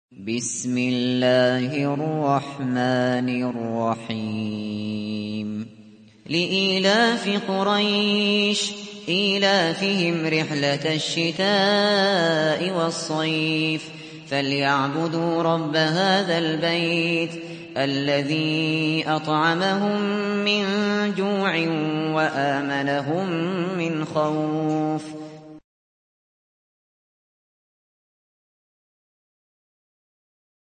بسم الله الرحمن الرحيم لإيلاف قريش إيلافهم رحلة الشتاء والصيف فليعبدوا رب هذا البيت الذي أطعمهم من جوع وآمنهم من خوف